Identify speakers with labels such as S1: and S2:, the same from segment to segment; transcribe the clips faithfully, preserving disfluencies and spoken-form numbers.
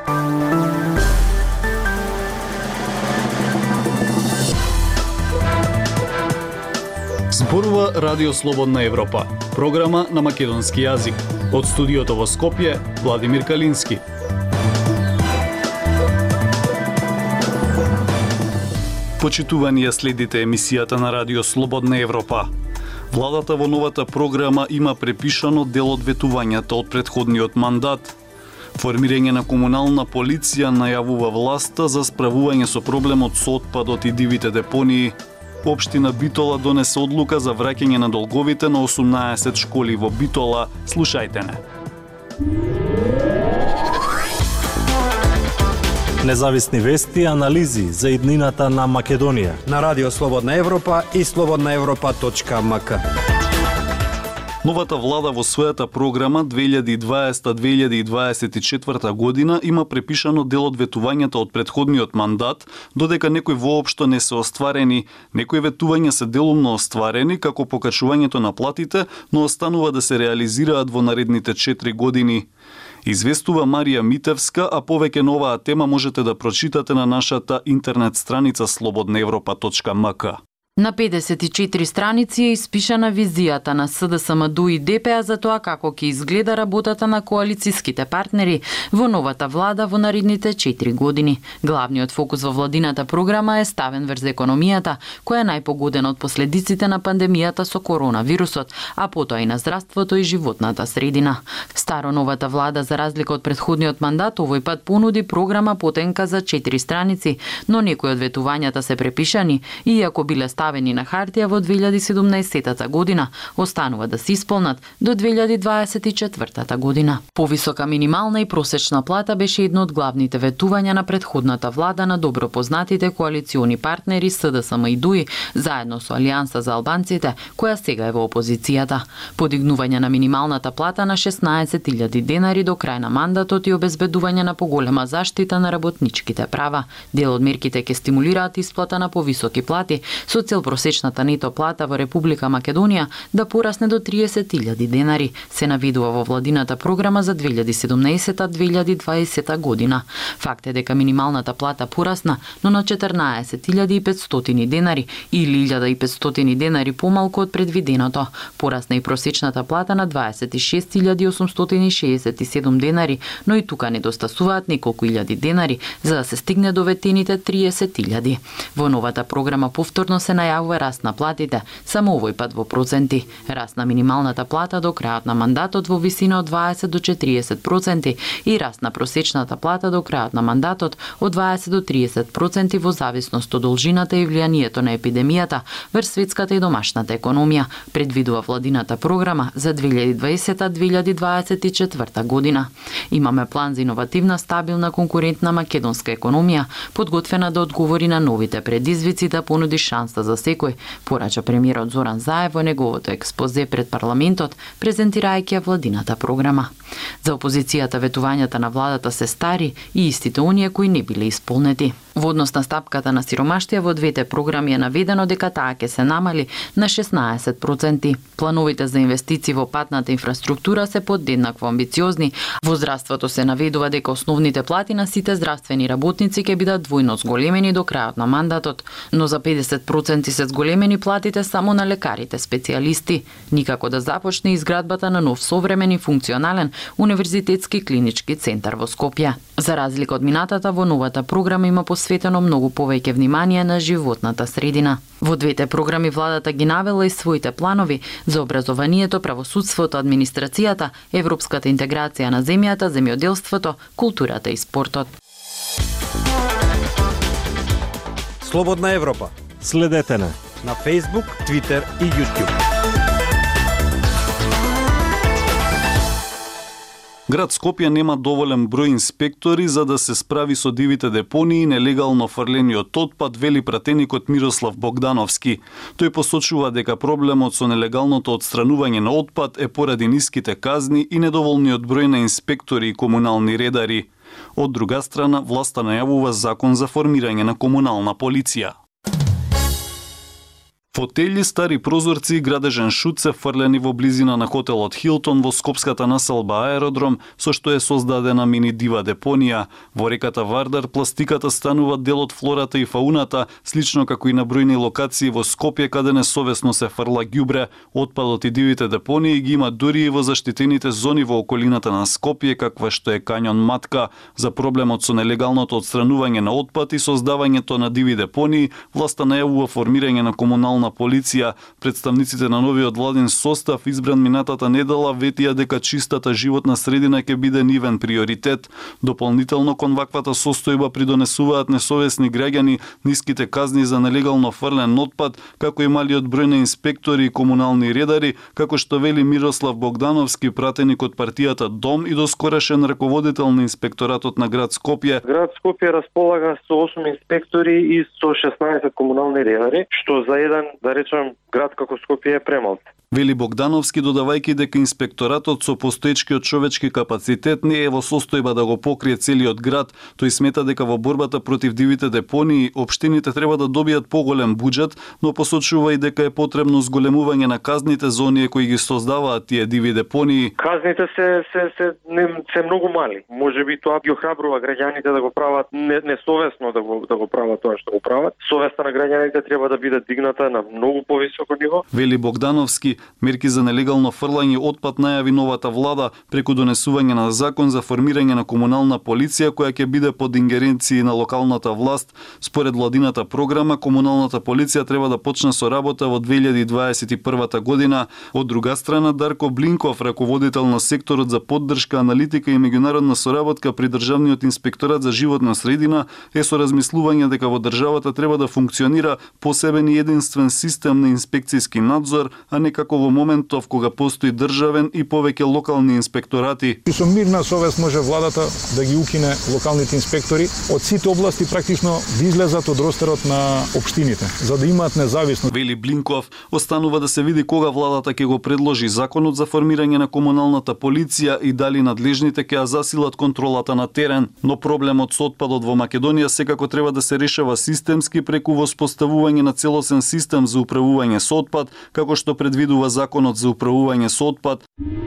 S1: Зборува Радио Слободна Европа, програма на македонски јазик. Од студиото во Скопје, Владимир Калински. Почитувани ја следите емисијата на Радио Слободна Европа. Владата во новата програма има препишано дел од ветувањата од претходниот мандат. Формирање на комунална полиција најавува власта за справување со проблемот со отпадот и дивите депонии. Општина Битола донесе одлука за враќање на долговите на осумнаесет школи во Битола. Слушајте не.
S2: Независни вести и анализи за иднината на Македонија
S3: на Радио Слободна Европа и слободна европа точка ем ка.
S1: Новата влада во својата програма две илјади и дваесета - две илјади и дваесет и четврта година има препишано дел од ветувањата од претходниот мандат, додека некои воопшто не се остварени, некои ветувања се делумно остварени, како покачувањето на платите, но останува да се реализираат во наредните четири години. Известува Марија Митевска, а повеќе на оваа тема можете да прочитате на нашата интернет страница слободна европа точка ем ка.
S4: На педесет и четири страници е испишана визијата на С Д С М Д У и Д П А за тоа како ќе изгледа работата на коалициските партнери во новата влада во наредните четири години. Главниот фокус во владината програма е ставен врз економијата, која е најпогодена од последиците на пандемијата со коронавирусот, а потоа и на здравството и животната средина. Старо новата влада, за разлика од претходниот мандат, овој пат понуди програма потенка за четири страници, но некои од ветувањата се препишани, иако биле ставени на хартија во две илјади и седумнаесета година, останува да се исполнат до две илјади дваесет и четврта година. Повисока минимална и просечна плата беше едно од главните ветувања на претходната влада на добро познатите коалициони партнери С Д С М и Д У И, заедно со Алијанса за албанците, која сега е во опозицијата. Подигнување на минималната плата на шеснаесет илјади денари до крај на мандатот и обезбедување на поголема заштита на работничките права. Дел од мерките ќе стимулираат исплата на повисоки плати, со цел просечната нето плата во Република Македонија да порасне до триесет илјади денари, се наведува во владината програма за две илјади и седумнаесета - две илјади и дваесета година. Факт е дека минималната плата порасна, но на четрнаесет илјади и петстотини денари или илјада и петстотини денари помалку од предвиденото. Порасна и просечната плата на дваесет и шест илјади осумстотини шеесет и седум денари, но и тука недостасуваат неколку илјади денари за да се стигне до ветените триесет илјади. Во новата програма повторно се најавува раст на платите, само овој пат во проценти. Раст на минималната плата до крајот на мандатот во висина од дваесет до четириесет проценти и раст на просечната плата до крајот на мандатот од дваесет до триесет проценти во зависност од должината и влијанието на епидемијата врз светската и домашната економија, предвидува владината програма за две илјади и дваесета - две илјади и дваесет и четврта година. Имаме план за иновативна, стабилна, конкурентна македонска економија, подготвена да одговори на новите предизвици, да понуди шанса за секој, порача премиерот Зоран Заев во неговото експозе пред парламентот, презентирајќи ја владината програма. За опозицијата ветувањата на владата се стари и истите оние кои не биле исполнети. Во однос на стапката на сиромаштија во двете програми е наведено дека таа ќе се намали на шеснаесет проценти. Плановите за инвестиции во патната инфраструктура се подеднакво амбициозни. Во здравството се наведува дека основните плати на сите здравствени работници ќе бидат двојно зголемени до крајот на мандатот, но за педесет проценти се зголемени платите само на лекарите специјалисти. Никако да започне изградбата на нов современ и функционален универзитетски клинички центар во Скопје. За разлика од минатата, во новата програма има посветено многу повеќе внимание на животната средина. Во двете програми владата ги навела и своите планови за образованието, правосудството, администрацијата, европската интеграција на земјата, земјоделството, културата и спортот.
S3: Слободна Европа.
S2: Следете на
S3: на Facebook, Twitter и YouTube.
S1: Град Скопје нема доволен број инспектори за да се справи со дивите депонии и нелегално фрлениот отпад, вели пратеникот Мирослав Богдановски. Тој посочува дека проблемот со нелегалното отстранување на отпад е поради ниските казни и недоволниот број на инспектори и комунални редари. Од друга страна, власта најавува закон за формирање на комунална полиција. Фотели, стари прозорци и градежен шут се фрлени во близина на хотелот Хилтон во скопската населба Аеродром, со што е создадена мини дива депонија. Во реката Вардар пластиката станува дел од флората и фауната, слично како и на бројни локации во Скопје каде несовесно се фрла ѓубре. Отпадот и дивите депонии ги има дури и во заштитените зони во околината на Скопје, каква што е Кањон Матка. За проблемот со нелегалното отстранување на отпад и создавањето на диви депонии, власта најавува формирање на комунална полиција. Представниците на новиот владин состав избран минатата недела ветија дека чистата животна средина ќе биде нивен приоритет. Дополнително кон ваквата состојба придонесуваат несовесни граѓани, ниските казни за нелегално фрлен отпад, како и малиот број на инспектори и комунални редари, како што вели Мирослав Богдановски, пратеник од партијата Дом и доскорешен раководител на инспекторатот на град Скопје.
S5: Град Скопје располага со осум инспектори и со шеснаесет комунални редари, што за еден, да речем, град како Скопје е премал.
S1: Вели Богдановски, додавајќи дека инспекторатот со постоечкиот човечки капацитет не е во состојба да го покрие целиот град. Тој смета дека во борбата против дивите депонии општините треба да добијат поголем буџет, но посочува и дека е потребно зголемување на казните за оние кои ги создаваат тие диви депонии.
S5: Казните се се се не, се многу мали. Можеби тоа ги охрабрува граѓаните да го прават не, несовесно да го да го прават тоа што го прават. Совеста на граѓаните треба да биде дигната на многу повисоко ниво.
S1: Вели Богдановски, мерки за нелегално фрлање отпад најави новата влада преку донесување на закон за формирање на комунална полиција која ќе биде под ингеренции на локалната власт. Според владината програма, комуналната полиција треба да почне со работа во две илјади дваесет и прва година. Од друга страна, Дарко Блинков, раководител на секторот за поддршка, аналитика и меѓународна соработка при Државниот инспекторат за животна средина, е со размислување дека во државата треба да функционира посебен и единствен систем на инспекцијски надзор, а не како во моментов кога постои државен и повеќе локални инспекторати.
S6: Со мирна совест може владата да ги укине локалните инспектори од сите области, практично да излезат од ростерот на општините, за да имаат независност.
S1: Вели Блинков, останува да се види кога владата ќе го предложи законот за формирање на комуналната полиција и дали надлежните ќе ја засилат контролата на терен. Но проблемот со отпадот во Македонија секако треба да се решава системски преку воспоставување на целосен систем за управување со отпад, како што предвидува законот за управување со отпад.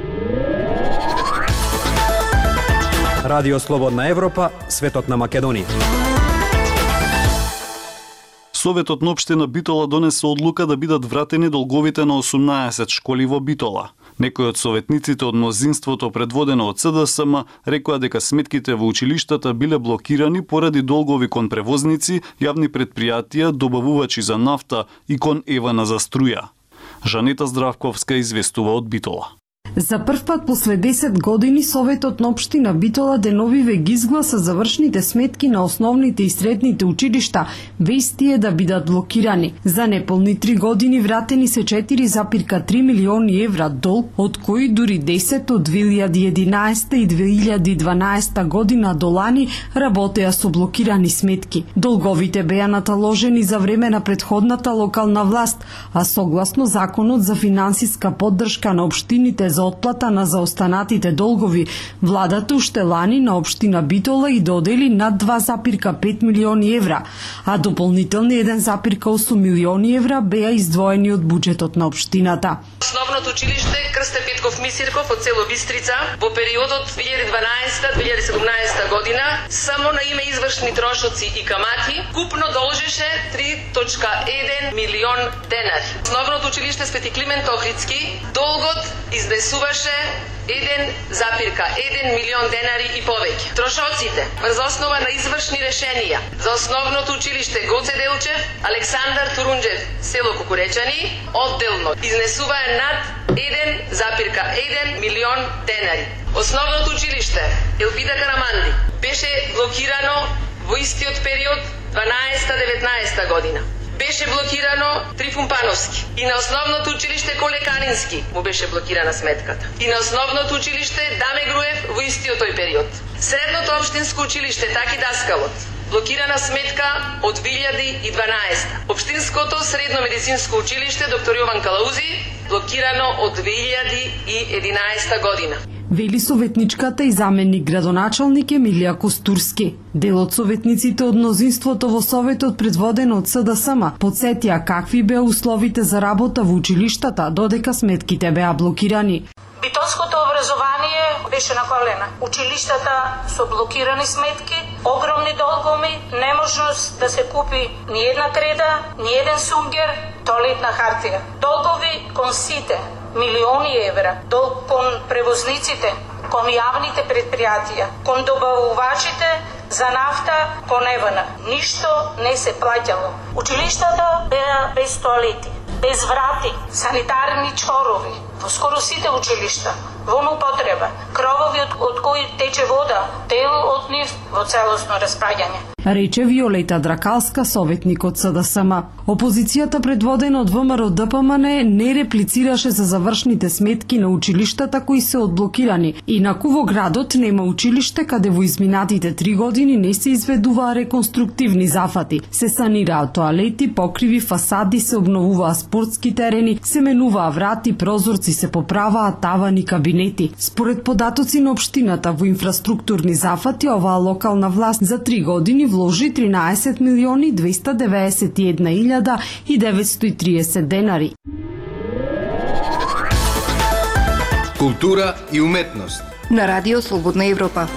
S3: Радио Слободна Европа, светот на Македонија.
S1: Советот на општина Битола донесе одлука да бидат вратени долговите на осумнаесет школи во Битола. Некои од советниците од мнозинството предводено од С Д С М рекоа дека сметките во училиштата биле блокирани поради долгови кон превозници, јавни предпријатија, добавувачи за нафта и кон Евана за струја. Жанета Здравковска известува од Битола.
S7: За прв пат после десет години Советот на општина Битола деновиве ги изгласа завршните сметки на основните и средните училишта, без тие да бидат блокирани. За неполни три години вратени се четири запирка три милиони евра долг, од кои дури десет од две илјади и единаесета и две илјади и дванаесета година до лани работеа со блокирани сметки. Долговите беа наталожени за време на претходната локална власт, а согласно законот за финансиска поддршка на општините за отплата на заостанатите долгови, владата уште лани на општина Битола и додели над два запирка пет милиони евра, а дополнителни еден запирка осум милиони евра беа издвоени од буџетот на општината.
S8: Основното училиште Крсте Петков Мисирков од село Бистрица во периодот две илјади и дванаесета до две илјади и седумнаесета година само на име извршни трошоци и камати купно должеше три точка еден милион денари. Основното училиште Свети Климент Охридски долгот изнесуваше еден запирка еден милион денари и повеќе. Трошоците врз основа на извршни решенија за основното училиште Гоце Делчев, Александар Турунџев, село Кукуречани, одделно изнесуваа над еден запирка еден милион денари. Основното училиште Елпида Караманди беше блокирано во истиот период дванаесета до деветнаесета година. Беше блокирано Трифун Пановски. И на основното училиште Коле Канински му беше блокирана сметката. И на основното училиште Даме Груев во истиот тој период. Средното општинско училиште Таки Даскалот блокирана сметка од две илјади и дванаесета. Општинското средно медицинско училиште Доктор Јован Калаузи блокирано од две илјади и единаесета година.
S7: вели советничката и заменик градоначалник Емилија Костурски. Дел од советниците од мнозинството во Советот предводено од С Д С М подсетија какви беа условите за работа во училиштата додека сметките беа блокирани.
S9: Битолското образование беше на колена. Училиштата со блокирани сметки, огромни долгови, неможност да се купи ни една креда, ни еден сунгер, тоалетна хартија. Долгови кон сите, милиони евра, долг кон превозниците, кон јавните предпријатија, кон добавувачите за нафта, кон Е В Н. Ништо не се плаќало. Училиштата беа без тоалети, без врати, санитарни чорови, во скоро сите училишта, во употреба, кровови од, од кои тече вода, дел од нив во целосно распраѓање.
S7: Рече Виолета Дракалска, советник од С Д С М. Опозицијата предводена од В М Р Д П М Н не реплицираше за завршните сметки на училиштата кои се одблокирани. Инаку во градот нема училиште каде во изминатите три години не се изведуваа реконструктивни зафати. Се санираа тоалети, покриви, фасади, се обновуваа спортски терени, се менуваа врати, прозорци, се поправаа тавани, кабинети. Според податоци на општината во инфраструктурни зафати, оваа локална власт за три години вложи тринаесет милиони двеста деведесет и една илјада и деветсто и триесет денари.
S10: Култура и уметност
S11: на Радио Слободна Европа.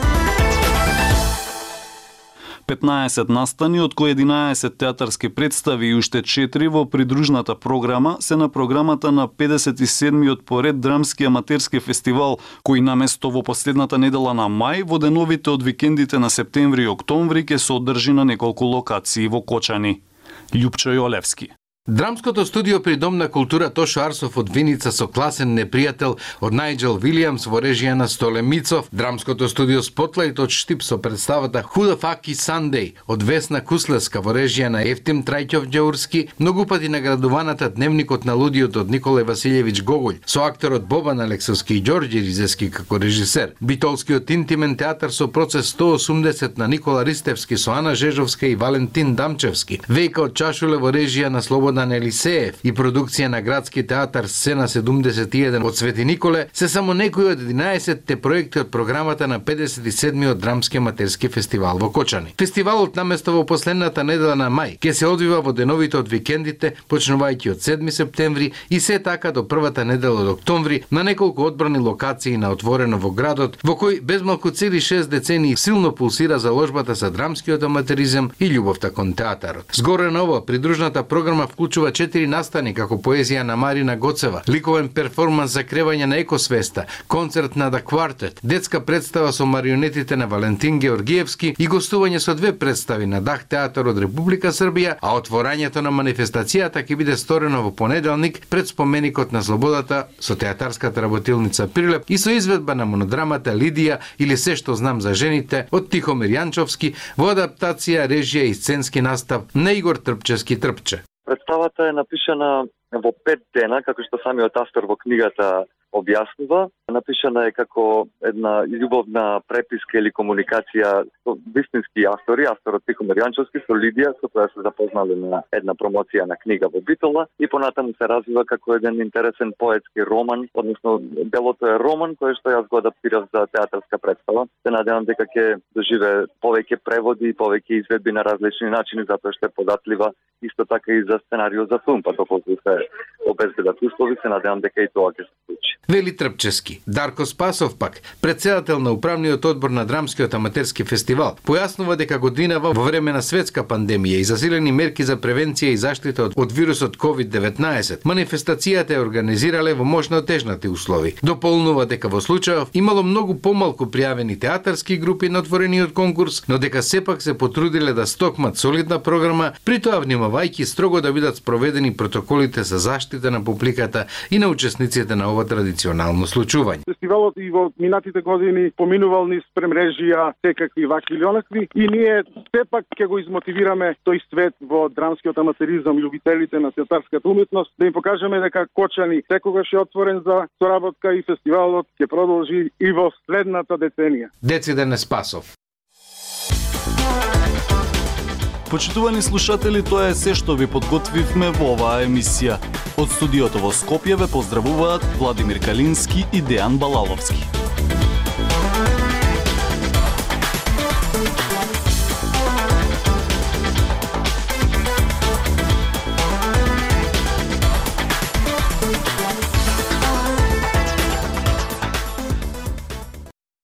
S1: петнаесет настани, од кои единаесет театарски представи и уште четири во придружната програма се на програмата на педесет и седмиот поред драмски аматерски фестивал, кој наместо во последната недела на мај, во деновите од викендите на септември и октомври ќе се одржи на неколку локации во Кочани. Љупчо Јолевски.
S10: Драмското студио при Дом на култура Тошо Арсов од Виница со Класен непријател од Најджел Вилијамс во режија на Столе Мицов, Драмското студио Спотлайт од Штип со представата Худа Факи Сандеј од Весна Куслеска во режија на Ефтим Трајќов Ѓаурски, многу пати наградуваната Дневникот на лудиот од Николај Василјевиќ Гоголј, со акторот Бобан Алексовски и Ѓорѓе Ризески како режисер, Битолскиот интимен театар со процес сто осумдесет на Никола Ристевски со Ана Жежовска и Валентин Дамчевски, Вејка од Чашуле во режија на Слободан Елисеев и продукција на Градски театар Сцена седумдесет и еден од Свети Николе се само некои од единаесетте проекти од програмата на педесет и седмиот драмски аматерски фестивал во Кочани. Фестивалот наместо во последната недела на мај ќе се одвива во деновите од викендите, почнувајќи од седми септември и се така до првата недела од октомври на неколку одбрани локации на отворено во градот, во кој безмалку цели шест децении силно пулсира заложбата за драмскиот аматеризам и љубовта кон театарот. Згоре на ова, придружната програма вклучува четири настани како поезија на Марина Гоцева, ликовен перформанс за кревање на екосвеста, концерт на The Quartet, детска представа со марионетите на Валентин Георгиевски и гостување со две представи на Дах театар од Република Србија, а отворањето на манифестацијата ќе биде сторено во понеделник пред споменикот на слободата со театарската работилница Прилеп и со изведба на монодрамата Лидија или Се што знам за жените од Тихомир Јанчовски во адаптација, режија и сценски настав на Игор Трпчевски Трпче.
S5: Представата е напишана во пет дена, како што самиот автор во книгата објаснува. Напишана е како една љубовна преписка или комуникација со вистински автори, авторот Тихомир Јанчовски со Лидија, со која се запознале на една промоција на книга во Битола и понатаму се развива како еден интересен поетски роман, односно делото е роман кој што јас го адаптирав за театарска представа. Се надевам дека ќе доживее повеќе преводи и повеќе изведби на различни начини, затоа што е податлива исто така и за сценарио за филм, па доколку се обезбедат услови, се надевам дека и тоа ќе се случи.
S10: Вели Трпчевски. Дарко Спасов пак, председател на управниот одбор на драмскиот аматерски фестивал, појаснува дека годинава во време на светска пандемија и засилени мерки за превенција и заштита од, од вирусот ковид деветнаесет, манифестацијата е организирале во можно тежнати услови. Дополнува дека во случајов имало многу помалку пријавени театарски групи на отворениот конкурс, но дека сепак се потрудиле да стокмат солидна програма, при тоа внимавајќи строго да бидат спроведени протоколите за заштита на публиката и на учесниците на ова традиционално случување.
S12: Фестивалот и во минатите години поминувал низ премрежија секакви вакви или онакви и ние сепак ќе го измотивираме тој свет во драмскиот аматеризам, љубителите на театарската уметност, да им покажеме дека Кочани секогаш е отворен за соработка и фестивалот ќе продолжи и во следната деценија.
S10: Дециден Спасов.
S1: Почитувани слушатели, тоа е се што ви подготвивме во оваа емисија. Од студиото во Скопје ве поздравуваат Владимир Калински и Дејан Балаловски.